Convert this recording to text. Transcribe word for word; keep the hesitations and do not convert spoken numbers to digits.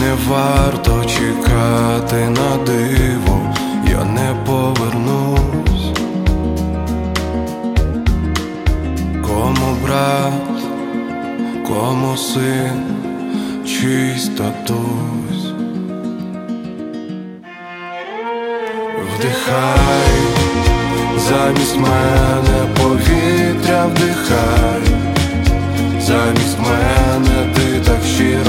не варто чекати на диво, я не повернусь. Кому брат, кому син, чийсь татусь. Вдихай замість мене повітря, вдихай замість мене, ти так щиро